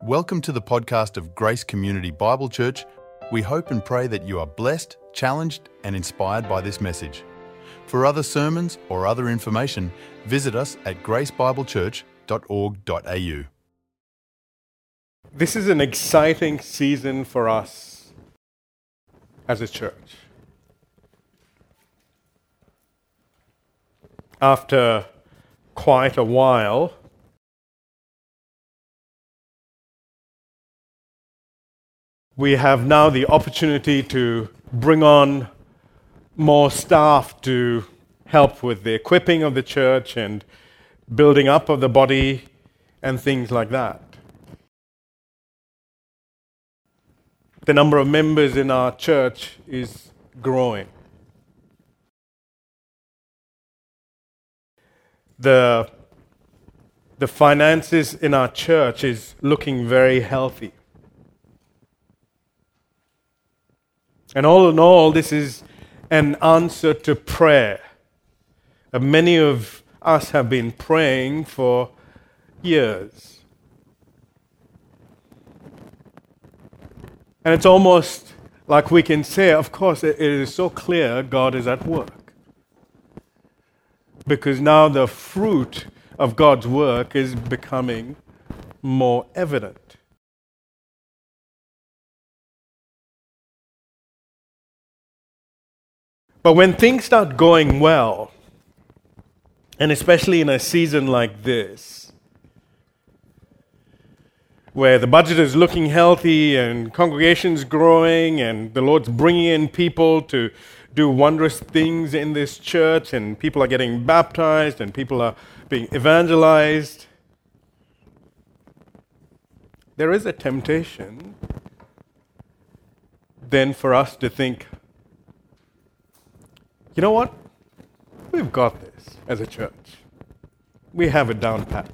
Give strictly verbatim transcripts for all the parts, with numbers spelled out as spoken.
Welcome to the podcast of Grace Community Bible Church. We hope and pray that you are blessed, challenged, and inspired by this message. For other sermons or other information, visit us at grace bible church dot org dot a u. This is an exciting season for us as a church. After quite a while, we have now the opportunity to bring on more staff to help with the equipping of the church and building up of the body and things like that. The number of members in our church is growing. The, the finances in our church is looking very healthy. And all in all, this is an answer to prayer. Uh, many of us have been praying for years. And it's almost like we can say, of course, it, it is so clear God is at work. Because now the fruit of God's work is becoming more evident. But when things start going well, and especially in a season like this, where the budget is looking healthy and congregations growing and the Lord's bringing in people to do wondrous things in this church and people are getting baptized and people are being evangelized, there is a temptation then for us to think, you know what? We've got this as a church. We have it down pat.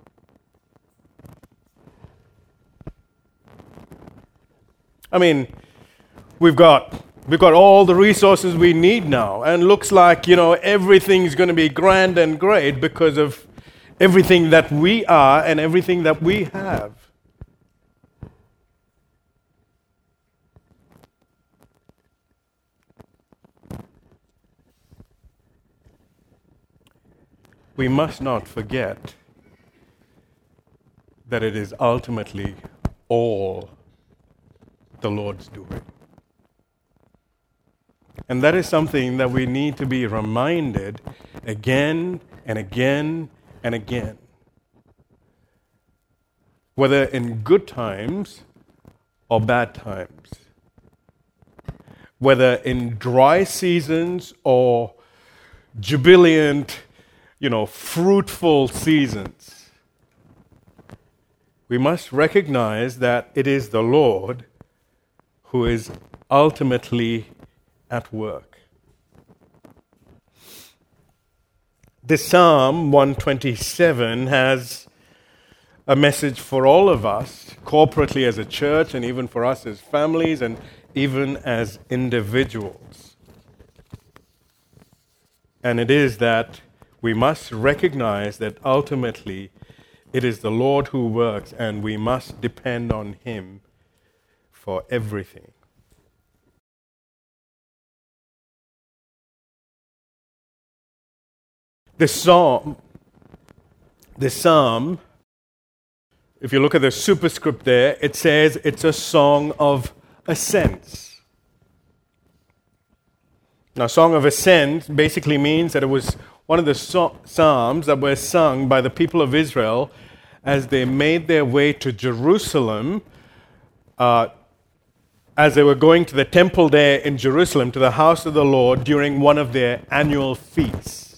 I mean, we've got we've got all the resources we need now, and looks like, you know, everything's going to be grand and great because of everything that we are and everything that we have. We must not forget that it is ultimately all the Lord's doing. And that is something that we need to be reminded again and again and again. Whether in good times or bad times. Whether in dry seasons or jubilant, you know, fruitful seasons. We must recognize that it is the Lord who is ultimately at work. This Psalm one twenty-seven has a message for all of us, corporately as a church, and even for us as families, and even as individuals. And it is that we must recognize that ultimately it is the Lord who works, and we must depend on Him for everything. The psalm, the psalm, if you look at the superscript there, it says it's a song of ascents. Now, Song of Ascents basically means that it was one of the so- psalms that were sung by the people of Israel as they made their way to Jerusalem, uh, as they were going to the temple there in Jerusalem, to the house of the Lord during one of their annual feasts.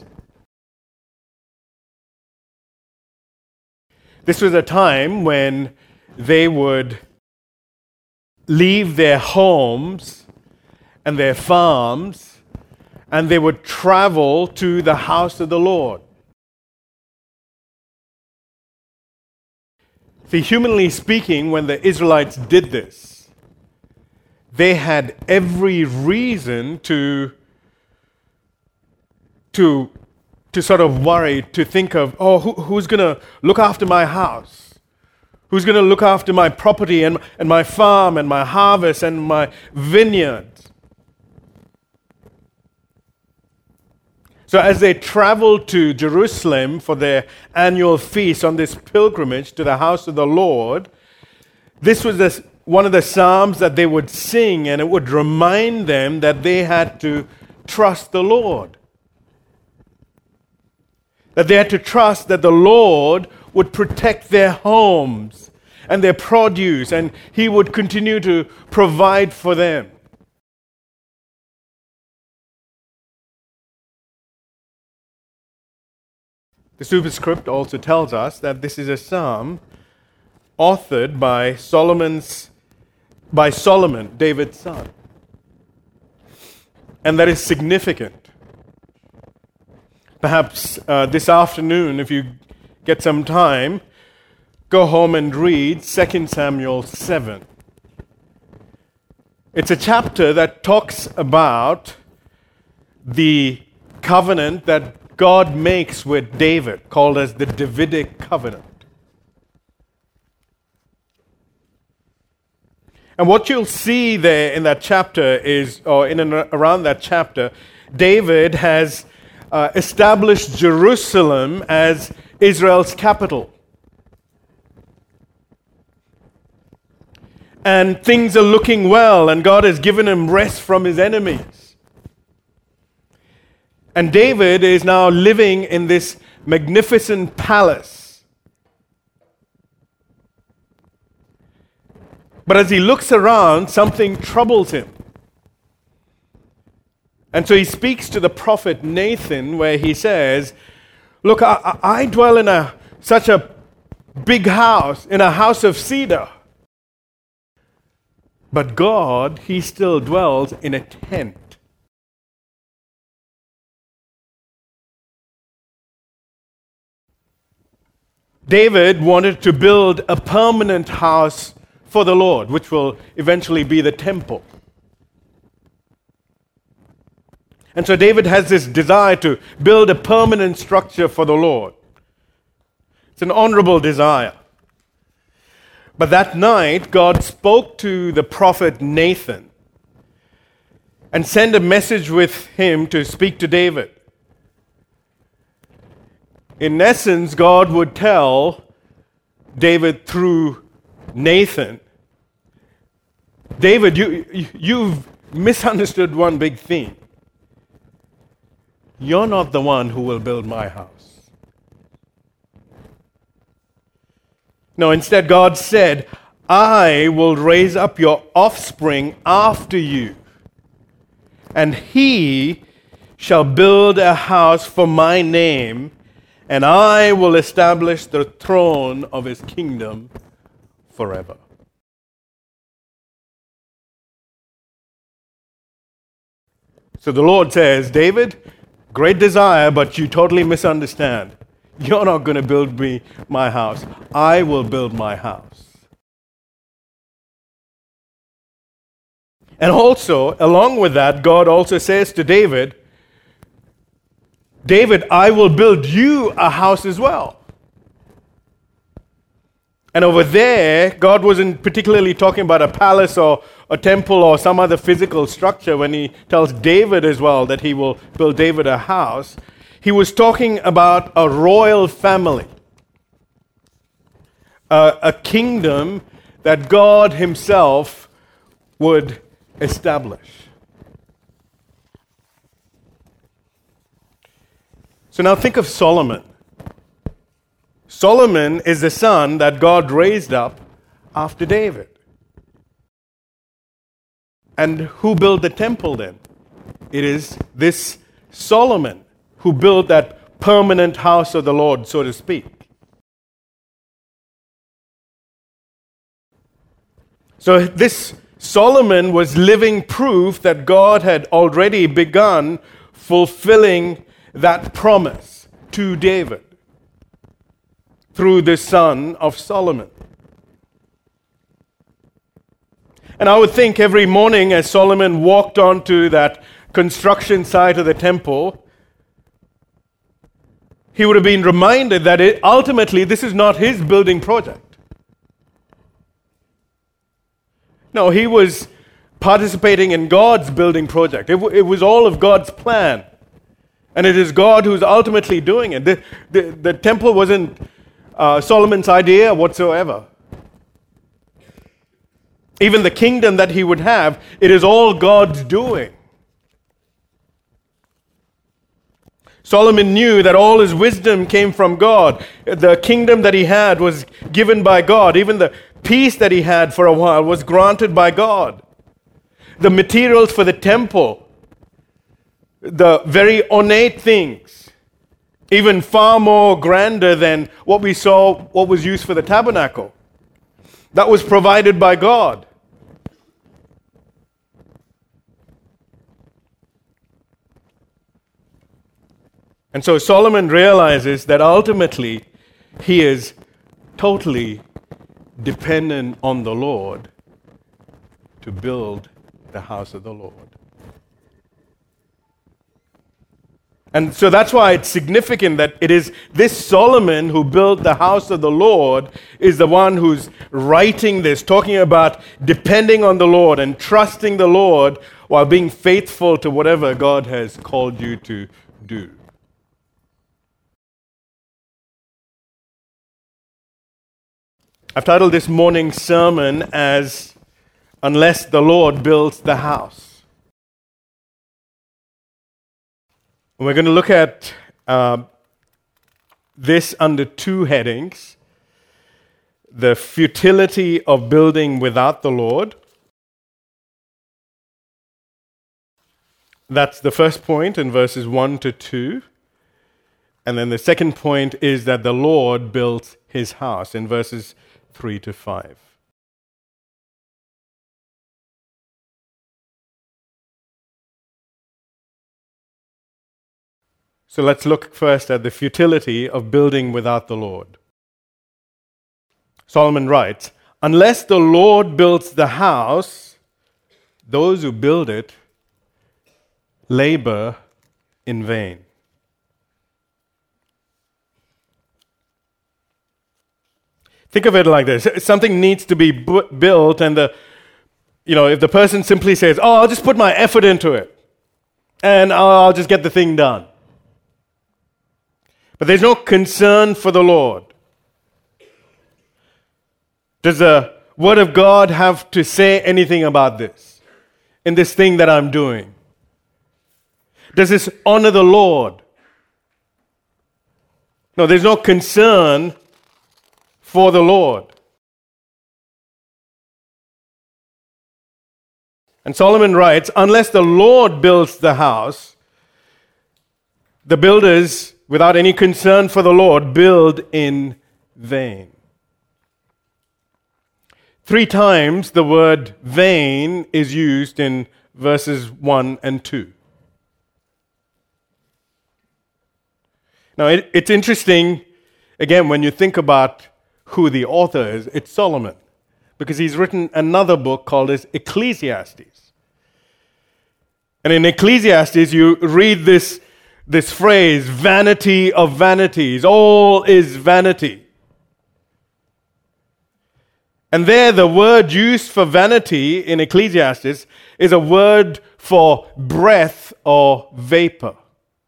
This was a time when they would leave their homes and their farms, and they would travel to the house of the Lord. See, humanly speaking, when the Israelites did this, they had every reason to, to to sort of worry, to think of, oh, who, who's going to look after my house? Who's going to look after my property and, and my farm and my harvest and my vineyards? So as they traveled to Jerusalem for their annual feast on this pilgrimage to the house of the Lord, this was the, one of the psalms that they would sing, and it would remind them that they had to trust the Lord. That they had to trust that the Lord would protect their homes and their produce, and He would continue to provide for them. The superscript also tells us that this is a psalm authored by Solomon's, by Solomon, David's son. And that is significant. Perhaps uh, this afternoon, if you get some time, go home and read Second Samuel seven. It's a chapter that talks about the covenant that God makes with David, called as the Davidic covenant. And what you'll see there in that chapter is, or in and around that chapter, David has uh, established Jerusalem as Israel's capital. And things are looking well, and God has given him rest from his enemies. And David is now living in this magnificent palace. But as he looks around, something troubles him. And so he speaks to the prophet Nathan, where he says, look, I, I dwell in a such a big house, in a house of cedar. But God, He still dwells in a tent. David wanted to build a permanent house for the Lord, which will eventually be the temple. And so David has this desire to build a permanent structure for the Lord. It's an honorable desire. But that night, God spoke to the prophet Nathan and sent a message with him to speak to David. In essence, God would tell David through Nathan, David, you, you've misunderstood one big thing. You're not the one who will build my house. No, instead God said, I will raise up your offspring after you, and he shall build a house for my name, and I will establish the throne of his kingdom forever. So the Lord says, David, great desire, but you totally misunderstand. You're not going to build me my house. I will build my house. And also, along with that, God also says to David, David, I will build you a house as well. And over there, God wasn't particularly talking about a palace or a temple or some other physical structure when he tells David as well that he will build David a house. He was talking about a royal family, a, a kingdom that God himself would establish. So now think of Solomon. Solomon is the son that God raised up after David. And who built the temple then? It is this Solomon who built that permanent house of the Lord, so to speak. So this Solomon was living proof that God had already begun fulfilling that promise to David through the son of Solomon. And I would think every morning as Solomon walked onto that construction site of the temple, he would have been reminded that it, ultimately this is not his building project. No, he was participating in God's building project. It, w- it was all of God's plan. And it is God who's ultimately doing it. The, the, the temple wasn't uh, Solomon's idea whatsoever. Even the kingdom that he would have, it is all God's doing. Solomon knew that all his wisdom came from God. The kingdom that he had was given by God. Even the peace that he had for a while was granted by God. The materials for the temple, the very ornate things, even far more grander than what we saw, what was used for the tabernacle, that was provided by God. And so Solomon realizes that ultimately he is totally dependent on the Lord to build the house of the Lord. And so that's why it's significant that it is this Solomon who built the house of the Lord is the one who's writing this, talking about depending on the Lord and trusting the Lord while being faithful to whatever God has called you to do. I've titled this morning's sermon as Unless the Lord Builds the House. We're going to look at uh, this under two headings. The futility of building without the Lord. That's the first point in verses one to two. And then the second point is that the Lord built his house in verses three to five. So let's look first at the futility of building without the Lord. Solomon writes, "Unless the Lord builds the house, those who build it labor in vain." Think of it like this. Something needs to be bu- built, and the, you know, if the person simply says, "Oh, I'll just put my effort into it, and I'll just get the thing done." But there's no concern for the Lord. Does the Word of God have to say anything about this, in this thing that I'm doing? Does this honor the Lord? No, there's no concern for the Lord. And Solomon writes, unless the Lord builds the house, the builders, without any concern for the Lord, build in vain. Three times the word vain is used in verses one and two. Now, it, it's interesting, again, when you think about who the author is, it's Solomon, because he's written another book called as Ecclesiastes. And in Ecclesiastes, you read this, this phrase, vanity of vanities, all is vanity. And there, the word used for vanity in Ecclesiastes is a word for breath or vapor.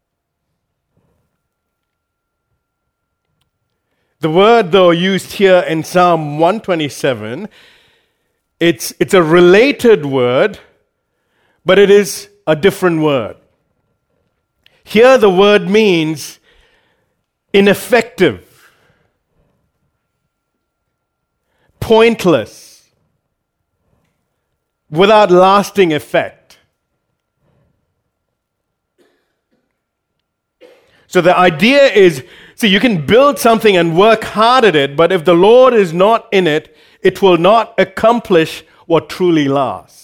The word, though, used here in Psalm one twenty-seven, it's, it's a related word, but it is a different word. Here, the word means ineffective, pointless, without lasting effect. So the idea is, see, you can build something and work hard at it, but if the Lord is not in it, it will not accomplish what truly lasts.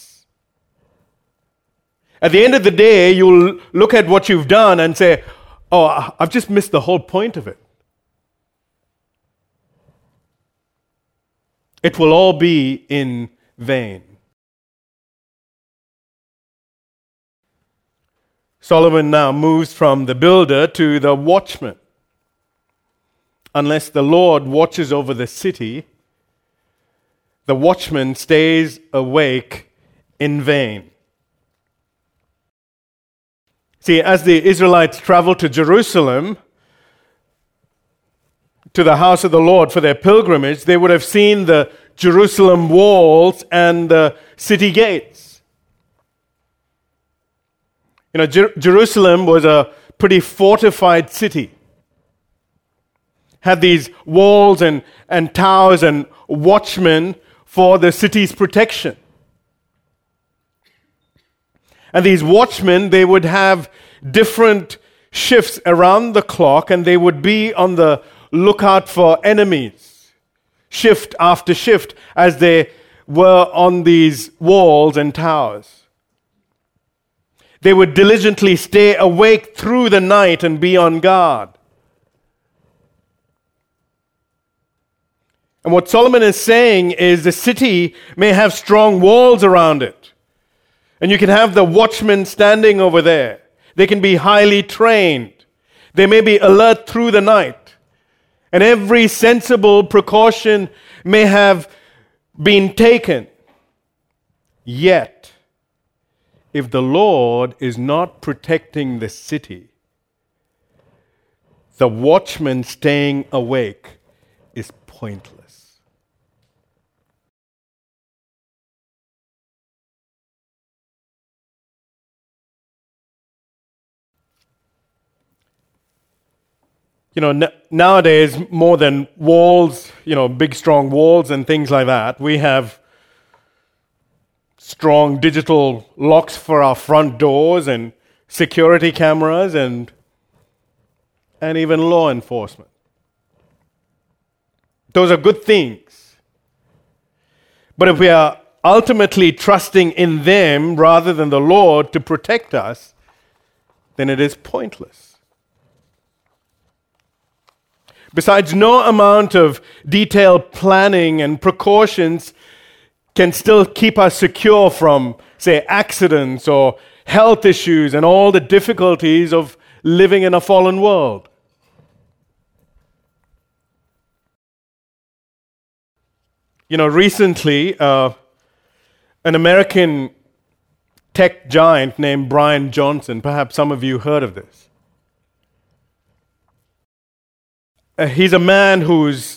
At the end of the day, you'll look at what you've done and say, oh, I've just missed the whole point of it. It will all be in vain. Solomon now moves from the builder to the watchman. Unless the Lord watches over the city, the watchman stays awake in vain. See, as the Israelites traveled to Jerusalem, to the house of the Lord for their pilgrimage, they would have seen the Jerusalem walls and the city gates. You know, Jer- Jerusalem was a pretty fortified city. Had these walls and, and towers and watchmen for the city's protection. And these watchmen, they would have different shifts around the clock, and they would be on the lookout for enemies, shift after shift, as they were on these walls and towers. They would diligently stay awake through the night and be on guard. And what Solomon is saying is the city may have strong walls around it. And you can have the watchmen standing over there. They can be highly trained. They may be alert through the night. And every sensible precaution may have been taken. Yet, if the Lord is not protecting the city, the watchman staying awake is pointless. You know, n- nowadays, more than walls, you know, big strong walls and things like that, we have strong digital locks for our front doors and security cameras and, and even law enforcement. Those are good things. But if we are ultimately trusting in them rather than the Lord to protect us, then it is pointless. Besides, no amount of detailed planning and precautions can still keep us secure from, say, accidents or health issues and all the difficulties of living in a fallen world. You know, recently, uh, an American tech giant named Brian Johnson, perhaps some of you heard of this. Uh, he's a man who's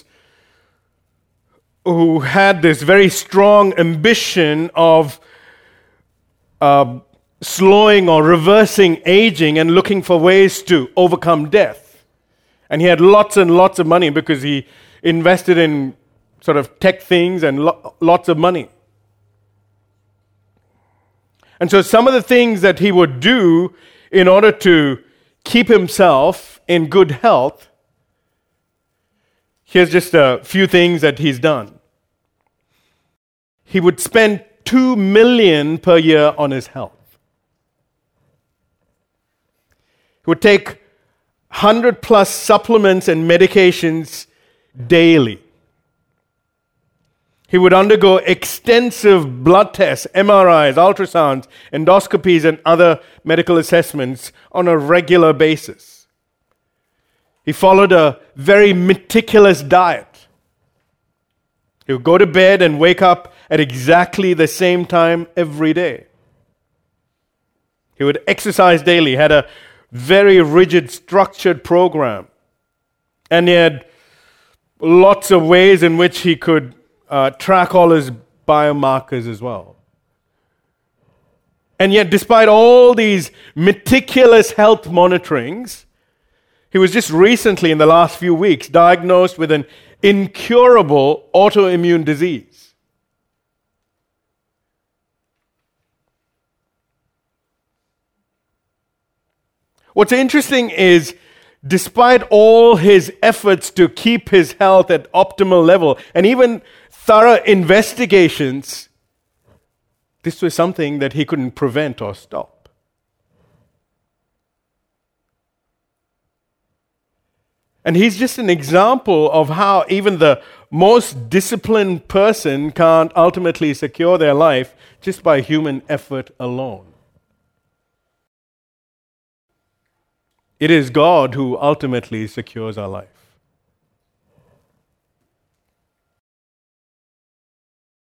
who had this very strong ambition of uh, slowing or reversing aging and looking for ways to overcome death. And he had lots and lots of money because he invested in sort of tech things and lo- lots of money. And so some of the things that he would do in order to keep himself in good health, here's just a few things that he's done. He would spend two million dollars per year on his health. He would take one hundred plus supplements and medications daily. He would undergo extensive blood tests, M R Is, ultrasounds, endoscopies, and other medical assessments on a regular basis. He followed a very meticulous diet. He would go to bed and wake up at exactly the same time every day. He would exercise daily, had a very rigid, structured program. And he had lots of ways in which he could uh, track all his biomarkers as well. And yet, despite all these meticulous health monitorings, he was just recently, in the last few weeks, diagnosed with an incurable autoimmune disease. What's interesting is, despite all his efforts to keep his health at optimal level, and even thorough investigations, this was something that he couldn't prevent or stop. And he's just an example of how even the most disciplined person can't ultimately secure their life just by human effort alone. It is God who ultimately secures our life.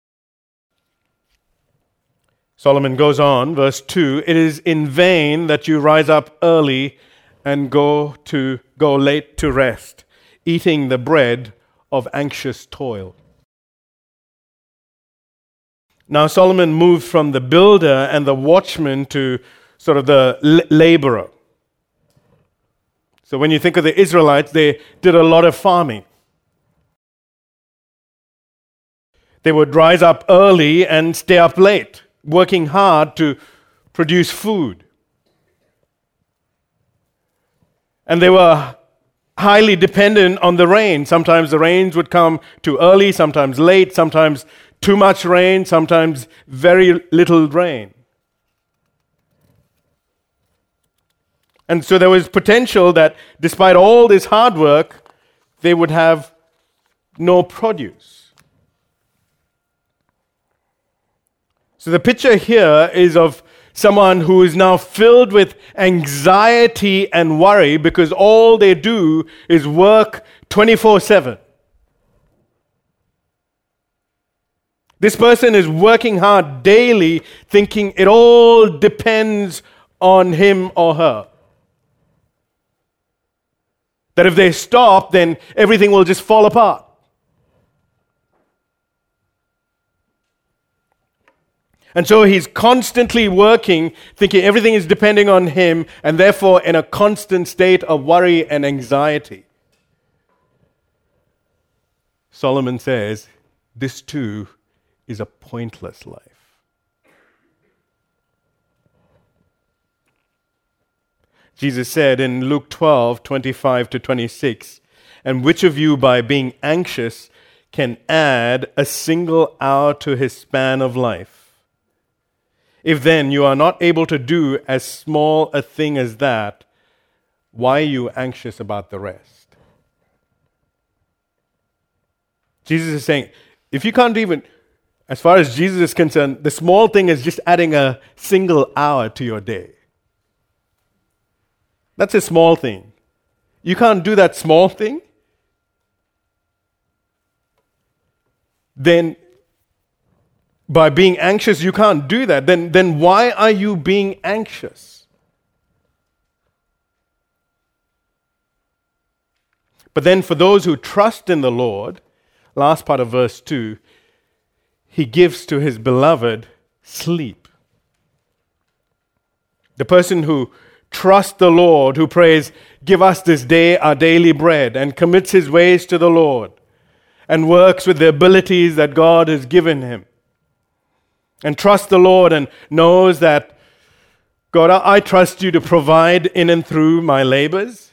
Solomon goes on, verse two, it is in vain that you rise up early and go to go late to rest, eating the bread of anxious toil. Now Solomon moved from the builder and the watchman to sort of the l- laborer. So when you think of the Israelites, they did a lot of farming. They would rise up early and stay up late, working hard to produce food. And they were highly dependent on the rain. Sometimes the rains would come too early, sometimes late, sometimes too much rain, sometimes very little rain. And so there was potential that despite all this hard work, they would have no produce. So the picture here is of someone who is now filled with anxiety and worry because all they do is work twenty-four seven. This person is working hard daily, thinking it all depends on him or her. That if they stop, then everything will just fall apart. And so he's constantly working, thinking everything is depending on him, and therefore in a constant state of worry and anxiety. Solomon says, this too is a pointless life. Jesus said in Luke twelve, twenty-five to twenty-six, and which of you by being anxious can add a single hour to his span of life? If then you are not able to do as small a thing as that, why are you anxious about the rest? Jesus is saying, if you can't even, as far as Jesus is concerned, the small thing is just adding a single hour to your day. That's a small thing. You can't do that small thing? Then by being anxious, you can't do that. Then, then why are you being anxious? But then for those who trust in the Lord, last part of verse two, he gives to his beloved sleep. The person who trusts the Lord, who prays, give us this day our daily bread, and commits his ways to the Lord, and works with the abilities that God has given him, and trusts the Lord and knows that, God, I trust you to provide in and through my labors.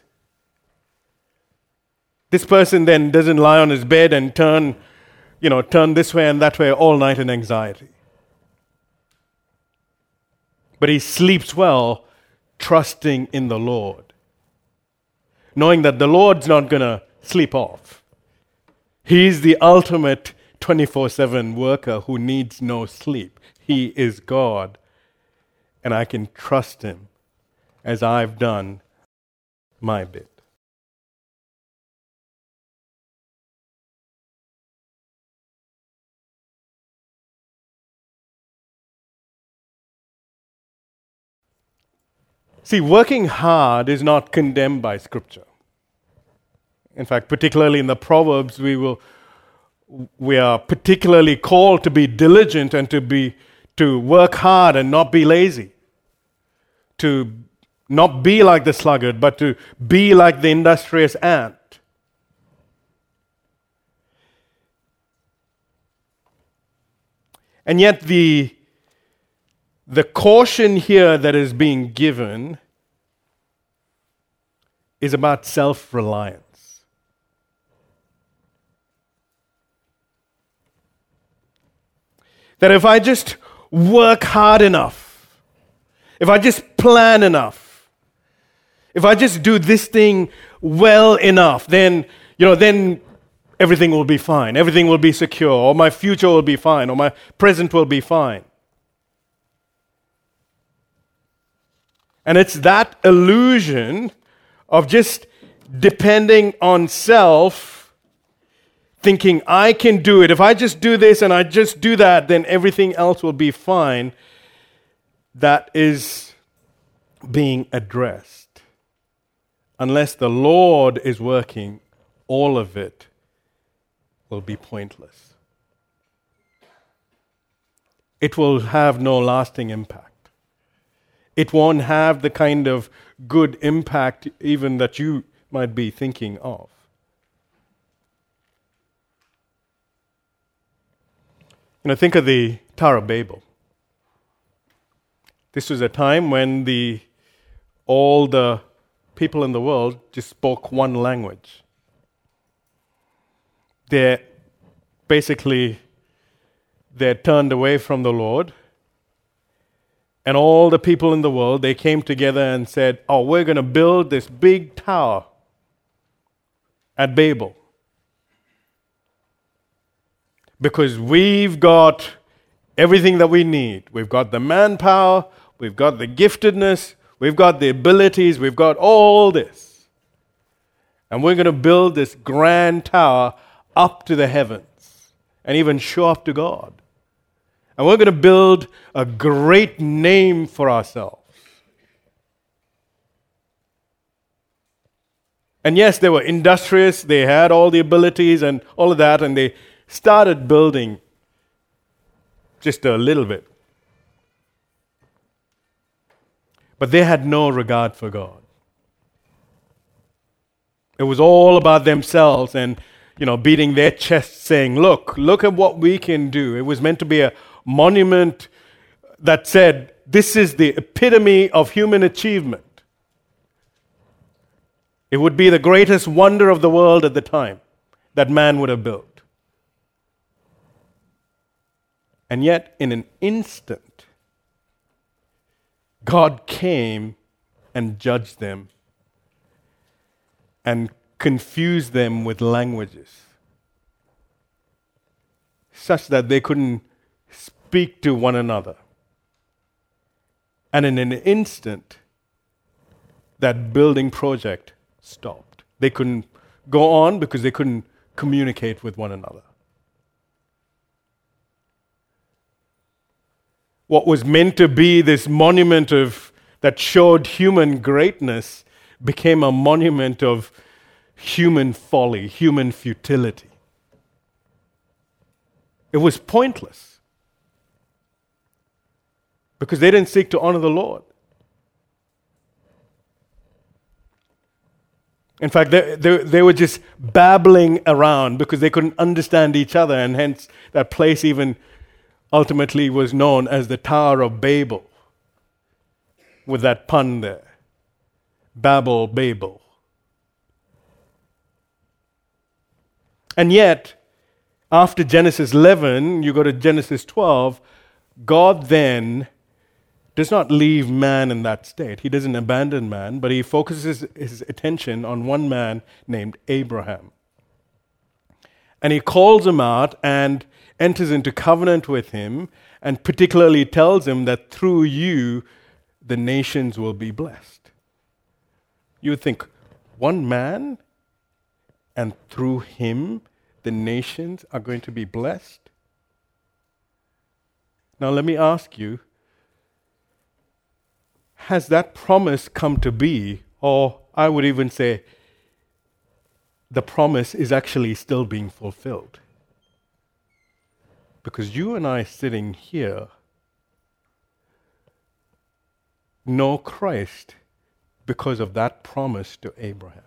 This person then doesn't lie on his bed and turn, you know, turn this way and that way all night in anxiety. But he sleeps well, trusting in the Lord, knowing that the Lord's not going to sleep off. He's the ultimate twenty-four seven worker who needs no sleep. He is God, and I can trust him as I've done my bit. See, working hard is not condemned by Scripture. In fact, particularly in the Proverbs, we will we are particularly called to be diligent and to be to work hard and not be lazy. To not be like the sluggard, but to be like the industrious ant. And yet the The caution here that is being given is about self-reliance. That if I just work hard enough, if I just plan enough, if I just do this thing well enough, then, you know, then everything will be fine. Everything will be secure, or my future will be fine, or my present will be fine. And it's that illusion of just depending on self, thinking I can do it. If I just do this and I just do that, then everything else will be fine. that is being addressed, unless the Lord is working, all of it will be pointless. It will have no lasting impact. It won't have the kind of good impact even that you might be thinking of. You know, think of the Tower of Babel. This was a time when the all the people in the world just spoke one language. They basically they turned away from the Lord, and all the people in the world, they came together and said, "Oh, we're going to build this big tower at Babel because we've got everything that we need. We've got the manpower, we've got the giftedness, we've got the abilities, we've got all this. And we're going to build this grand tower up to the heavens and even show up to God. And we're going to build a great name for ourselves." And yes, they were industrious, they had all the abilities and all of that, and they started building just a little bit. But they had no regard for God. It was all about themselves and, you know, beating their chests saying, look, look at what we can do. It was meant to be a monument that said, this is the epitome of human achievement. It would be the greatest wonder of the world at the time that man would have built. And yet, in an instant, God came and judged them and confused them with languages such that they couldn't speak to one another. And in an instant, that building project stopped. They couldn't go on because they couldn't communicate with one another. What was meant to be this monument of that showed human greatness became a monument of human folly, human futility. It was pointless because they didn't seek to honor the Lord. In fact, they, they, they were just babbling around because they couldn't understand each other, and hence that place even ultimately was known as the Tower of Babel, with that pun there. Babel, Babel. And yet, after Genesis eleven, you go to Genesis twelve, God then does not leave man in that state. He doesn't abandon man, but he focuses his attention on one man named Abraham. And he calls him out and enters into covenant with him, and particularly tells him that through you, the nations will be blessed. You would think, one man, and through him, the nations are going to be blessed? Now let me ask you, has that promise come to be? Or I would even say, the promise is actually still being fulfilled. Because you and I sitting here know Christ because of that promise to Abraham.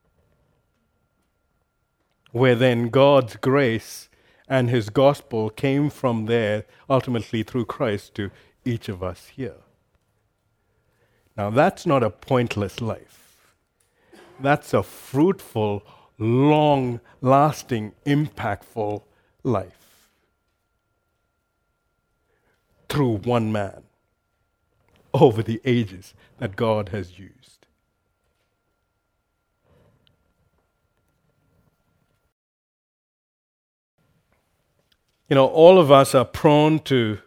Where then God's grace and his gospel came from there, ultimately through Christ, to each of us here. Now that's not a pointless life. That's a fruitful, long-lasting, impactful life. Through one man, over the ages that God has used. You know, all of us are prone to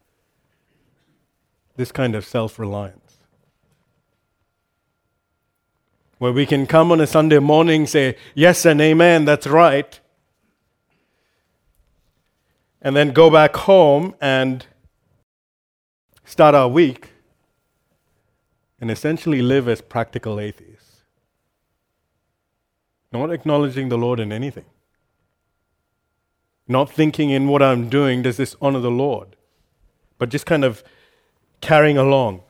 this kind of self-reliance. Where we can come on a Sunday morning, say, yes and amen, that's right. And then go back home and start our week and essentially live as practical atheists, not acknowledging the Lord in anything, not thinking in what I'm doing, does this honor the Lord, but just kind of carrying along.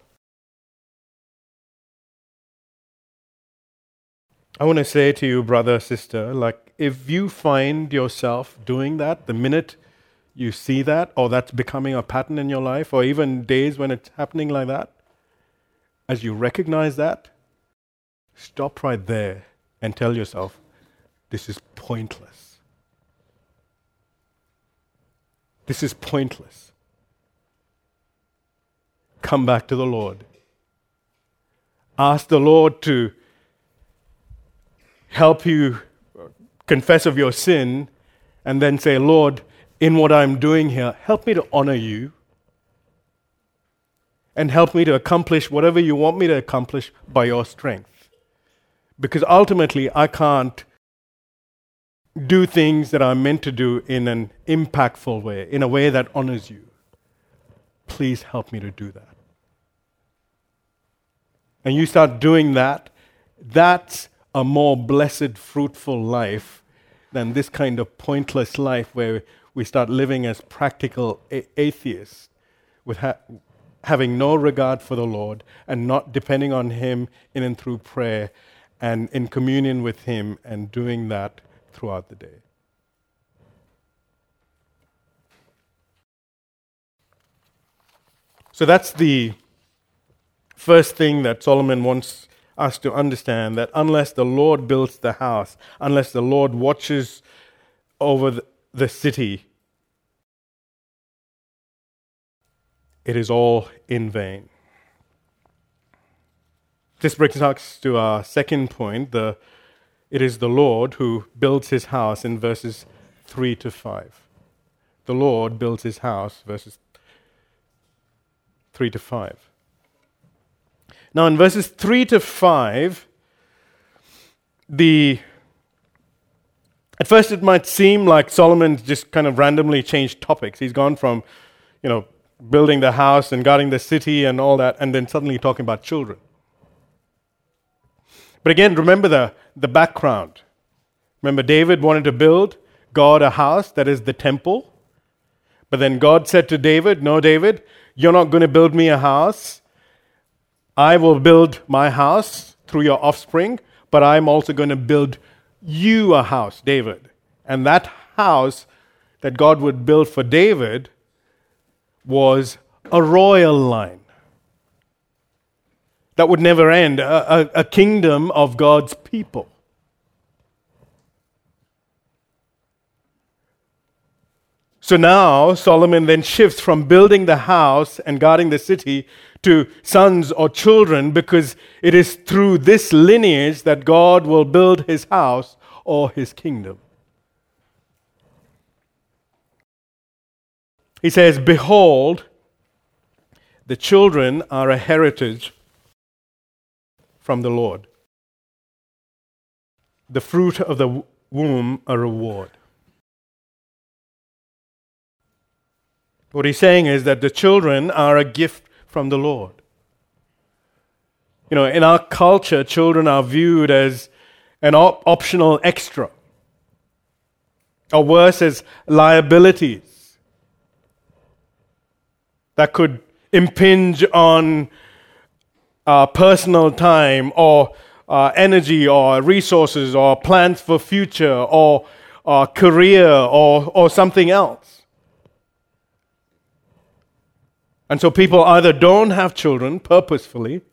I want to say to you, brother, sister, like if you find yourself doing that the minute you see that, or that's becoming a pattern in your life, or even days when it's happening like that, as you recognize that, stop right there and tell yourself, this is pointless. This is pointless. Come back to the Lord. Ask the Lord to help you confess of your sin, and then say, Lord, in what I'm doing here, help me to honor you, and help me to accomplish whatever you want me to accomplish by your strength. Because ultimately, I can't do things that I'm meant to do in an impactful way, in a way that honors you. Please help me to do that. And you start doing that, that's a more blessed, fruitful life than this kind of pointless life where we start living as practical a- atheists with ha- having no regard for the Lord and not depending on Him in and through prayer and in communion with Him and doing that throughout the day. So that's the first thing that Solomon wants us to understand, that unless the Lord builds the house, unless the Lord watches over the, the city, it is all in vain. This brings us to our second point. The, it is the Lord who builds His house in verses three to five. The Lord builds His house, verses three to five. Now in verses three to five, the at first it might seem like Solomon's just kind of randomly changed topics. He's gone from, you know, building the house and guarding the city and all that, and then suddenly talking about children. But again, remember the, the background. Remember, David wanted to build God a house, that is the temple. But then God said to David, no, David, you're not going to build me a house. I will build my house through your offspring, but I'm also going to build you a house, David. And that house that God would build for David was a royal line that would never end, a, a, a kingdom of God's people. So now Solomon then shifts from building the house and guarding the city to sons or children, because it is through this lineage that God will build His house or His kingdom. He says, behold, the children are a heritage from the Lord, the fruit of the womb a reward. What he's saying is that the children are a gift from the Lord. You know, in our culture, children are viewed as an op- optional extra, or worse, as liabilities that could impinge on uh, personal time or uh, energy or resources or plans for future or uh, career or, or something else. And so people either don't have children purposefully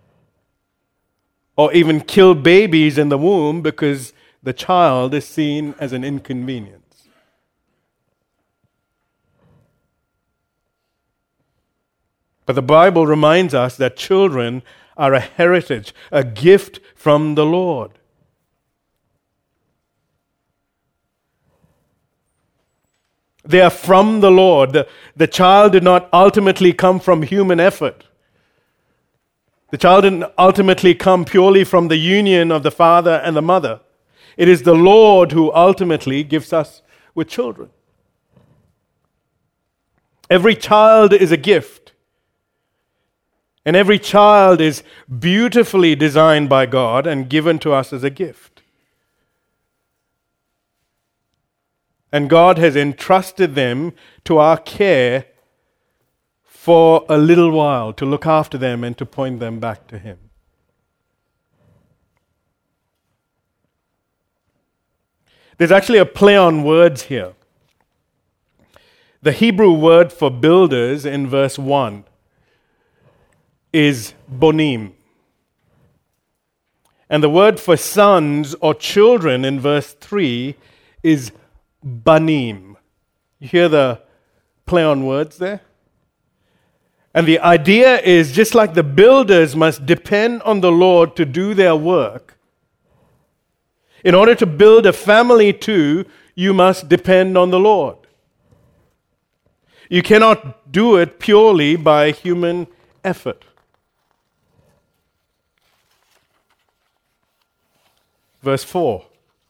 or even kill babies in the womb because the child is seen as an inconvenience. But the Bible reminds us that children are a heritage, a gift from the Lord. They are from the Lord. The, the child did not ultimately come from human effort. The child didn't ultimately come purely from the union of the father and the mother. It is the Lord who ultimately gives us with children. Every child is a gift. And every child is beautifully designed by God and given to us as a gift. And God has entrusted them to our care for a little while, to look after them and to point them back to Him. There's actually a play on words here. The Hebrew word for builders in verse one is bonim. And the word for sons or children in verse three is banim. You hear the play on words there? And the idea is, just like the builders must depend on the Lord to do their work, in order to build a family too, you must depend on the Lord. You cannot do it purely by human effort. Verse four.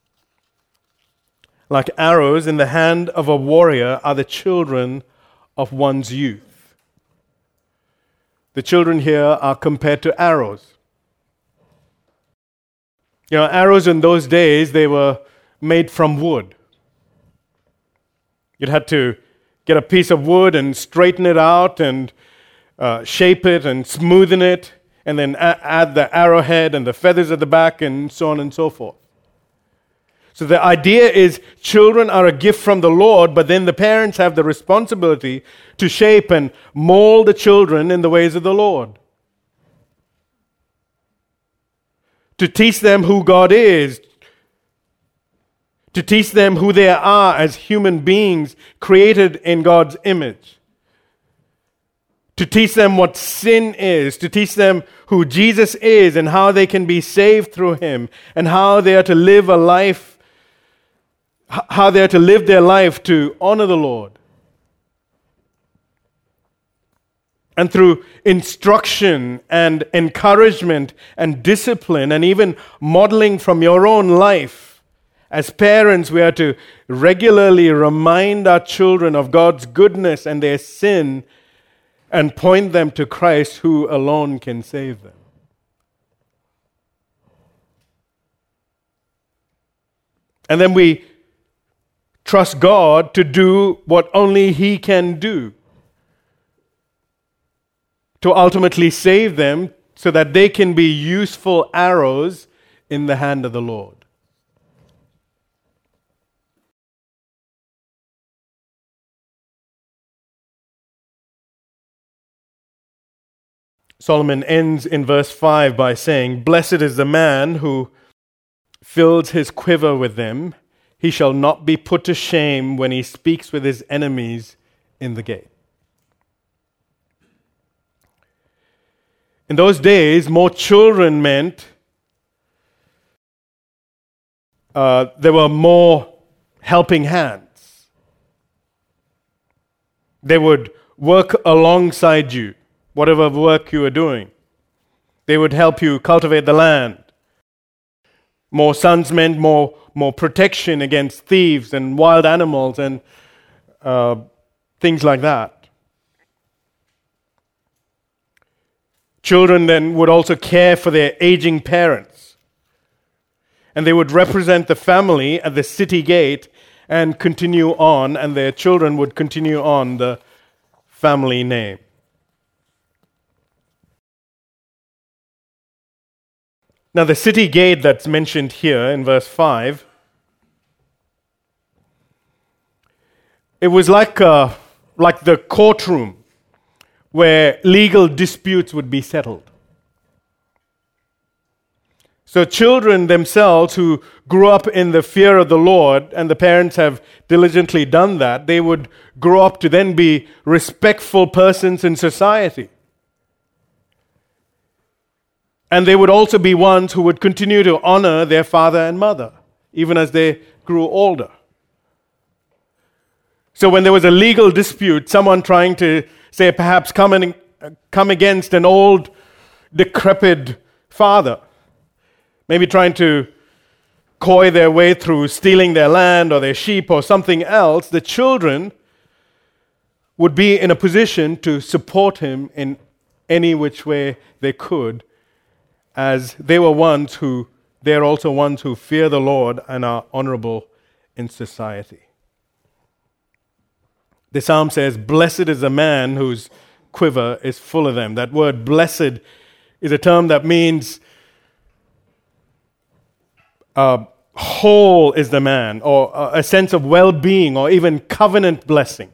Like arrows in the hand of a warrior are the children of one's youth. The children here are compared to arrows. You know, arrows in those days, they were made from wood. You'd had to get a piece of wood and straighten it out and uh, shape it and smoothen it, and then a- add the arrowhead and the feathers at the back and so on and so forth. So the idea is children are a gift from the Lord, but then the parents have the responsibility to shape and mold the children in the ways of the Lord. To teach them who God is, to teach them who they are as human beings created in God's image, to teach them what sin is, to teach them who Jesus is and how they can be saved through Him, and how they are to live a life, how they are to live their life to honor the Lord. And through instruction and encouragement and discipline and even modeling from your own life, as parents, we are to regularly remind our children of God's goodness and their sin and point them to Christ, who alone can save them. And then we trust God to do what only He can do, to ultimately save them so that they can be useful arrows in the hand of the Lord. Solomon ends in verse five by saying, "Blessed is the man who fills his quiver with them. He shall not be put to shame when he speaks with his enemies in the gate." In those days, more children meant uh, there were more helping hands. They would work alongside you, whatever work you were doing. They would help you cultivate the land. More sons meant more, more protection against thieves and wild animals and uh, things like that. Children then would also care for their aging parents. And they would represent the family at the city gate and continue on, and their children would continue on the family name. Now, the city gate that's mentioned here in verse five, it was like, uh, like the courtroom where legal disputes would be settled. So children themselves who grew up in the fear of the Lord, and the parents have diligently done that, they would grow up to then be respectful persons in society. And they would also be ones who would continue to honor their father and mother, even as they grew older. So when there was a legal dispute, someone trying to, say, perhaps come, in, come against an old, decrepit father, maybe trying to coy their way through stealing their land or their sheep or something else, the children would be in a position to support him in any which way they could, as they were ones who, they're also ones who fear the Lord and are honorable in society. The psalm says, blessed is the man whose quiver is full of them. That word blessed is a term that means uh, whole is the man, or a sense of well-being, or even covenant blessing.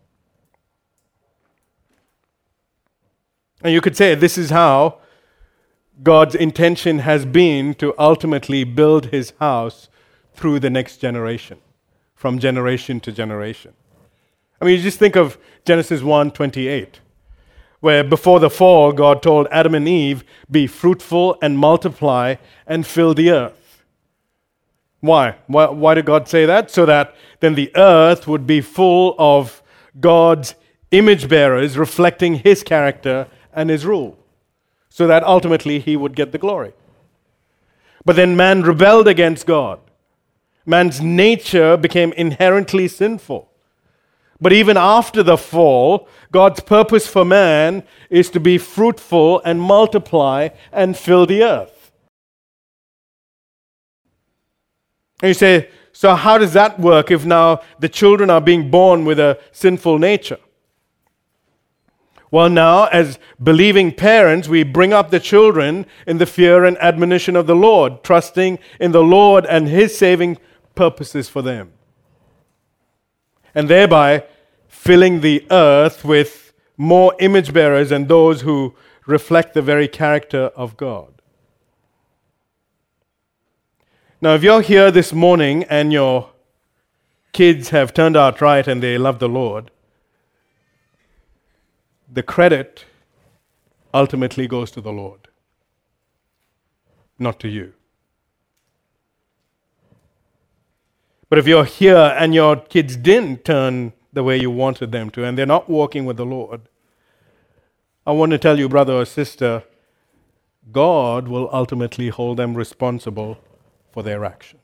And you could say this is how God's intention has been to ultimately build his house through the next generation, from generation to generation. I mean, you just think of Genesis one twenty-eight, where before the fall, God told Adam and Eve, be fruitful and multiply and fill the earth. Why? Why, why did God say that? So that then the earth would be full of God's image bearers reflecting his character and his rule, so that ultimately he would get the glory. But then man rebelled against God. Man's nature became inherently sinful. But even after the fall, God's purpose for man is to be fruitful and multiply and fill the earth. And you say, so how does that work if now the children are being born with a sinful nature? Well, now, as believing parents, we bring up the children in the fear and admonition of the Lord, trusting in the Lord and his saving purposes for them, and thereby filling the earth with more image bearers and those who reflect the very character of God. Now, if you're here this morning and your kids have turned out right and they love the Lord, the credit ultimately goes to the Lord, not to you. But if you're here and your kids didn't turn the way you wanted them to, and they're not walking with the Lord, I want to tell you, brother or sister, God will ultimately hold them responsible for their actions.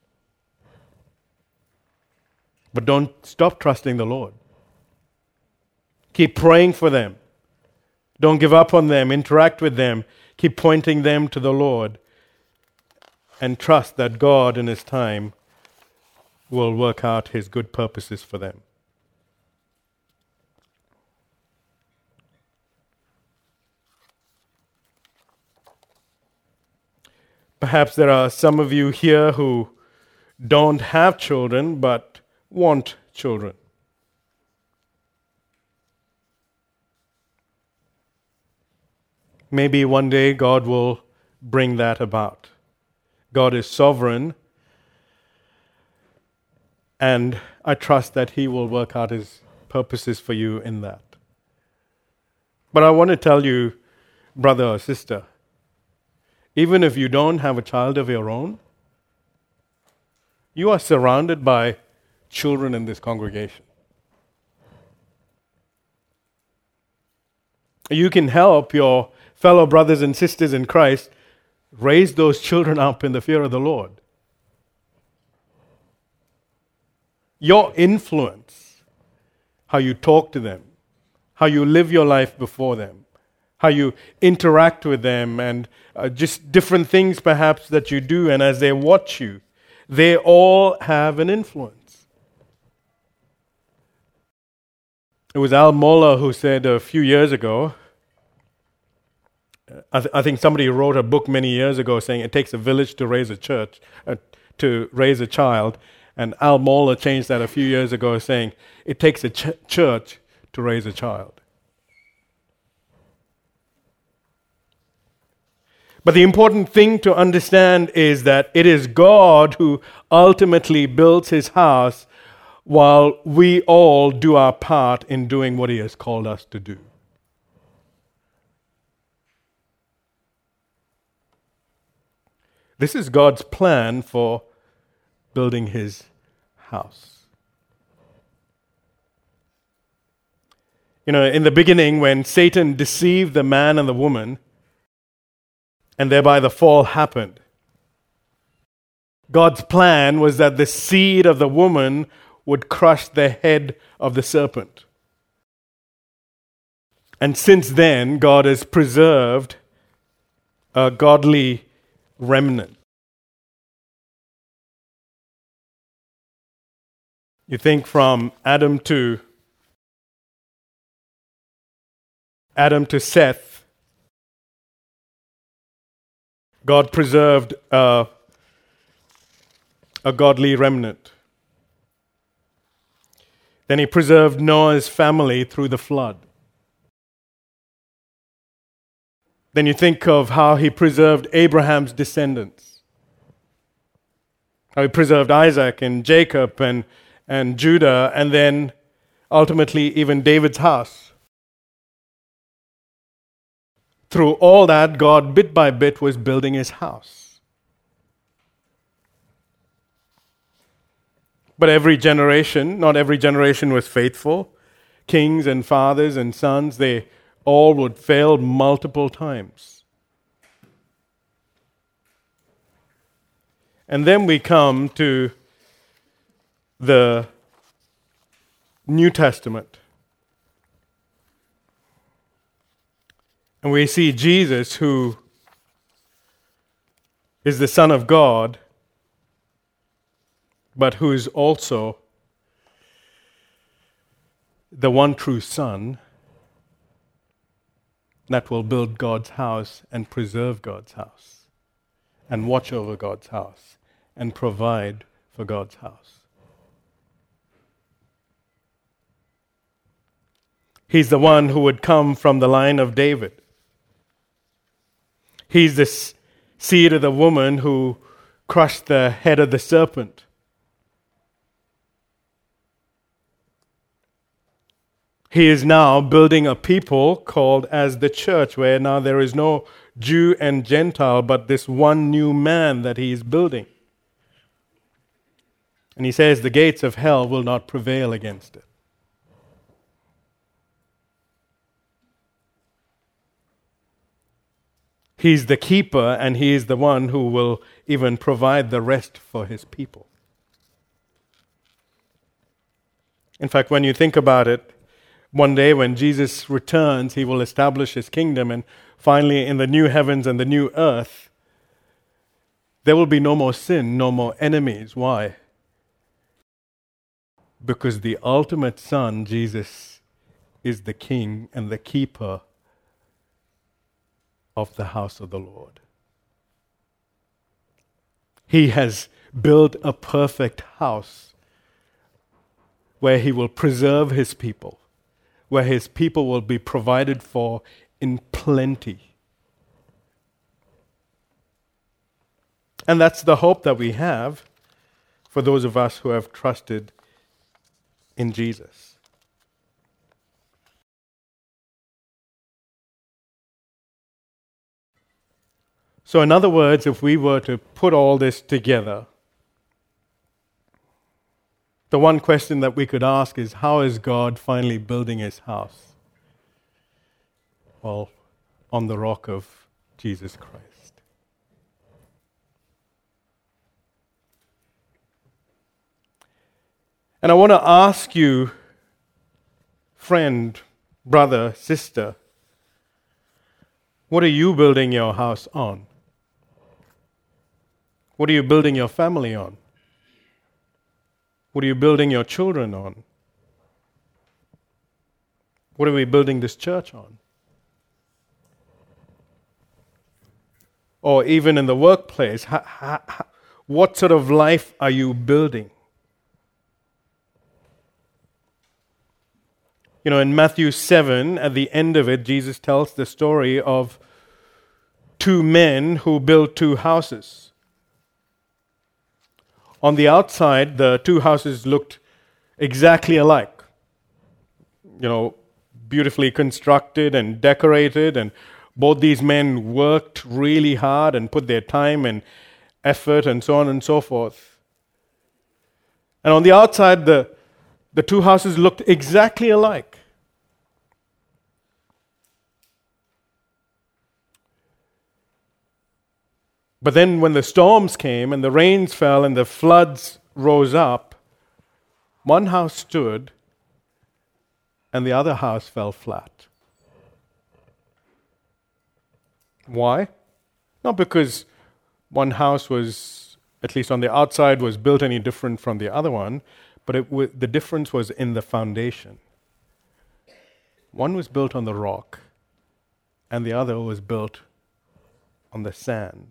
But don't stop trusting the Lord. Keep praying for them. Don't give up on them. Interact with them. Keep pointing them to the Lord. And trust that God in his time will work out his good purposes for them. Perhaps there are some of you here who don't have children but want children. Maybe one day God will bring that about. God is sovereign, and I trust that he will work out his purposes for you in that. But I want to tell you, brother or sister, even if you don't have a child of your own, you are surrounded by children in this congregation. You can help your fellow brothers and sisters in Christ raise those children up in the fear of the Lord. Your influence, how you talk to them, how you live your life before them, how you interact with them, and uh, just different things perhaps that you do, and as they watch you, they all have an influence. It was Al Mohler who said a few years ago, I, th- I think somebody wrote a book many years ago saying it takes a village to raise a church, uh, to raise a child. And Al Mohler changed that a few years ago saying it takes a ch- church to raise a child. But the important thing to understand is that it is God who ultimately builds his house while we all do our part in doing what he has called us to do. This is God's plan for building his house. You know, in the beginning, when Satan deceived the man and the woman, and thereby the fall happened, God's plan was that the seed of the woman would crush the head of the serpent. And since then, God has preserved a godly remnant. You think from Adam to Adam to Seth, God preserved a, a godly remnant. Then he preserved Noah's family through the flood. Then you think of how he preserved Abraham's descendants. How he preserved Isaac and Jacob and, and Judah, and then ultimately even David's house. Through all that, God bit by bit was building his house. But every generation, not every generation was faithful. Kings and fathers and sons, they all would fail multiple times. And then we come to the New Testament. And we see Jesus, who is the Son of God, but who is also the one true Son that will build God's house and preserve God's house and watch over God's house and provide for God's house. He's the one who would come from the line of David. He's the seed of the woman who crushed the head of the serpent. He is now building a people called as the church, where now there is no Jew and Gentile, but this one new man that he is building. And he says the gates of hell will not prevail against it. He's the keeper, and he is the one who will even provide the rest for his people. In fact, when you think about it, one day when Jesus returns, he will establish his kingdom, and finally in the new heavens and the new earth, there will be no more sin, no more enemies. Why? Because the ultimate Son, Jesus, is the King and the keeper of the house of the Lord. He has built a perfect house where he will preserve his people, where his people will be provided for in plenty. And that's the hope that we have for those of us who have trusted in Jesus. So in other words, if we were to put all this together, the one question that we could ask is, how is God finally building his house? Well, on the rock of Jesus Christ. And I want to ask you, friend, brother, sister, what are you building your house on? What are you building your family on? What are you building your children on? What are we building this church on? Or even in the workplace, how, how, how, what sort of life are you building? You know, in Matthew seven, at the end of it, Jesus tells the story of two men who built two houses. On the outside, the two houses looked exactly alike. You know, beautifully constructed and decorated, and both these men worked really hard and put their time and effort and so on and so forth. And on the outside, the, the two houses looked exactly alike. But then when the storms came and the rains fell and the floods rose up, one house stood and the other house fell flat. Why? Not because one house was, at least on the outside, was built any different from the other one, but it w- the difference was in the foundation. One was built on the rock, and the other was built on the sand.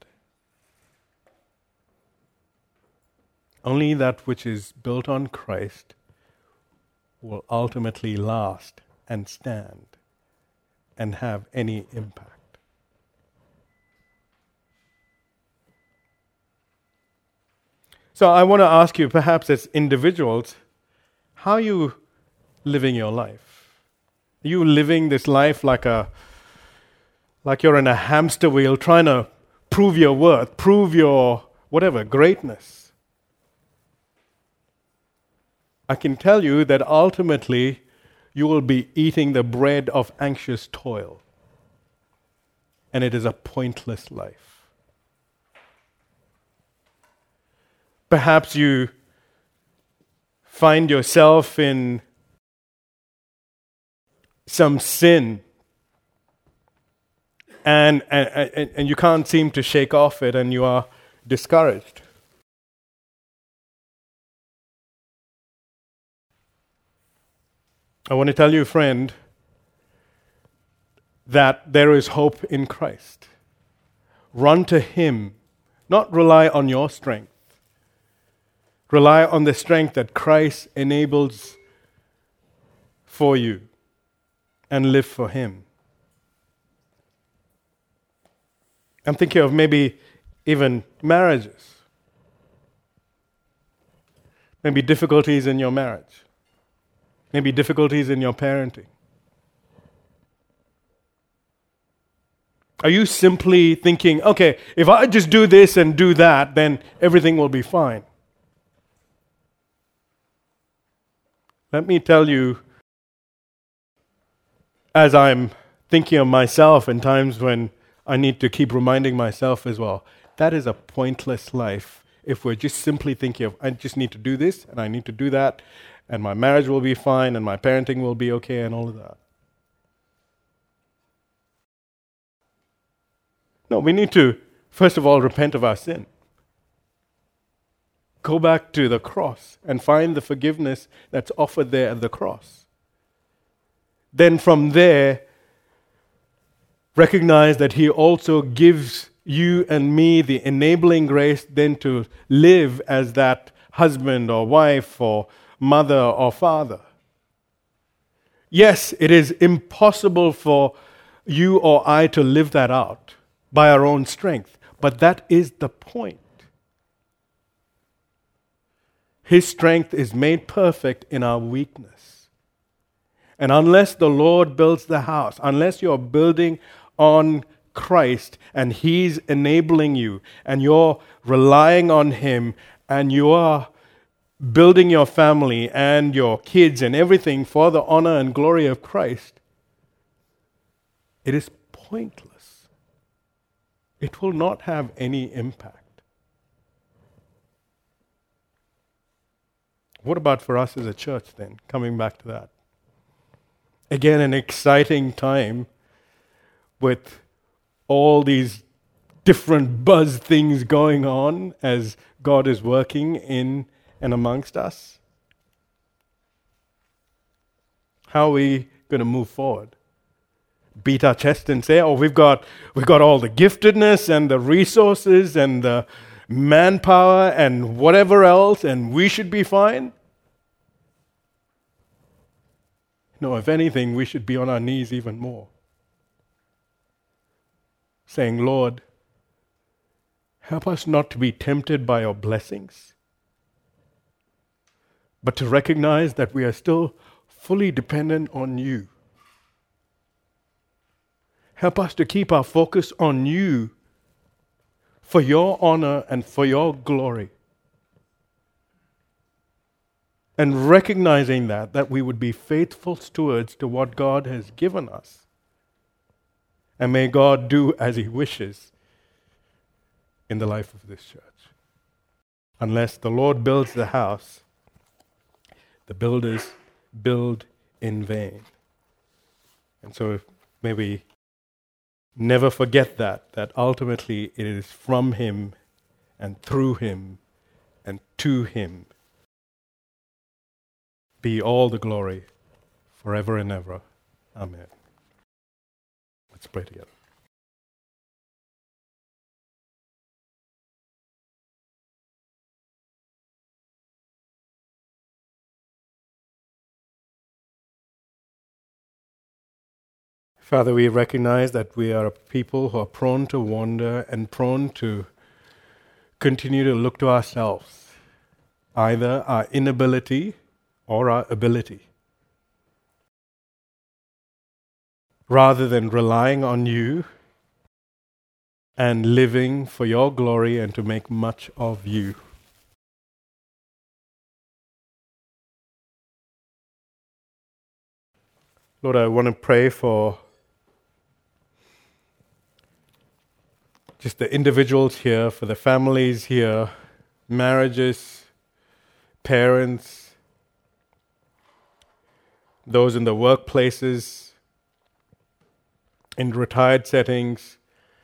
Only that which is built on Christ will ultimately last and stand and have any impact. So I want to ask you, perhaps as individuals, how are you living your life? Are you living this life like a like you're in a hamster wheel trying to prove your worth, prove your whatever, greatness? I can tell you that ultimately you will be eating the bread of anxious toil. And it is a pointless life. Perhaps you find yourself in some sin and, and, and you can't seem to shake off it and you are discouraged. I want to tell you, friend, that there is hope in Christ. Run to Him, not rely on your strength. Rely on the strength that Christ enables for you and live for Him. I'm thinking of maybe even marriages. Maybe difficulties in your marriage. Maybe difficulties in your parenting. Are you simply thinking, okay, if I just do this and do that, then everything will be fine? Let me tell you, as I'm thinking of myself in times when I need to keep reminding myself as well, that is a pointless life if we're just simply thinking of, I just need to do this and I need to do that, and my marriage will be fine and my parenting will be okay and all of that. No, we need to, first of all, repent of our sin. Go back to the cross and find the forgiveness that's offered there at the cross. Then from there, recognize that He also gives you and me the enabling grace then to live as that husband or wife or mother or father. Yes, it is impossible for you or I to live that out by our own strength, but that is the point. His strength is made perfect in our weakness. And unless the Lord builds the house, unless you're building on Christ and He's enabling you and you're relying on Him and you are building your family and your kids and everything for the honor and glory of Christ, it is pointless. It will not have any impact. What about for us as a church then? Coming back to that. Again, an exciting time with all these different buzz things going on as God is working in and amongst us. How are we going to move forward? Beat our chest and say, oh, we've got, we've got all the giftedness and the resources and the manpower and whatever else, and we should be fine? No, if anything, we should be on our knees even more. Saying, Lord, help us not to be tempted by your blessings, but to recognize that we are still fully dependent on you. Help us to keep our focus on you for your honor and for your glory. And recognizing that, that we would be faithful stewards to what God has given us. And may God do as He wishes in the life of this church. Unless the Lord builds the house, the builders build in vain. And so maybe Never forget that, that ultimately it is from Him and through Him and to Him be all the glory forever and ever. Amen. Let's pray together. Father, we recognize that we are a people who are prone to wander and prone to continue to look to ourselves, either our inability or our ability, rather than relying on you and living for your glory and to make much of you. Lord, I want to pray for just the individuals here, for the families here, marriages, parents, those in the workplaces, in retired settings.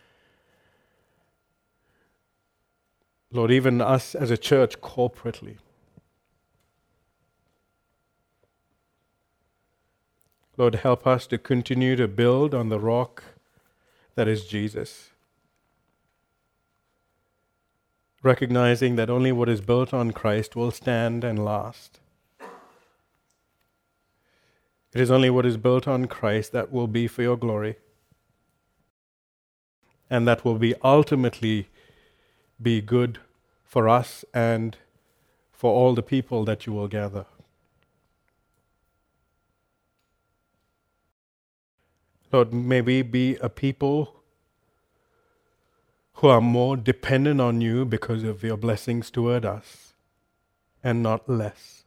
Lord, even us as a church corporately. Lord, help us to continue to build on the rock that is Jesus. Recognizing that only what is built on Christ will stand and last. It is only what is built on Christ that will be for your glory. And that will be ultimately be good for us and for all the people that you will gather. Lord, may we be a people who are more dependent on you because of your blessings toward us, and not less.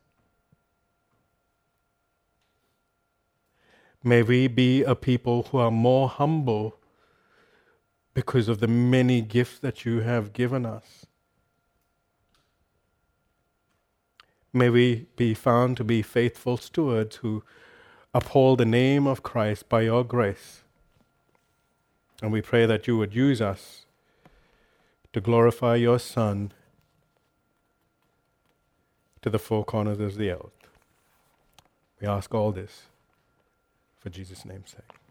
May we be a people who are more humble because of the many gifts that you have given us. May we be found to be faithful stewards who uphold the name of Christ by your grace. And we pray that you would use us to glorify your Son to the four corners of the earth. We ask all this for Jesus' name's sake.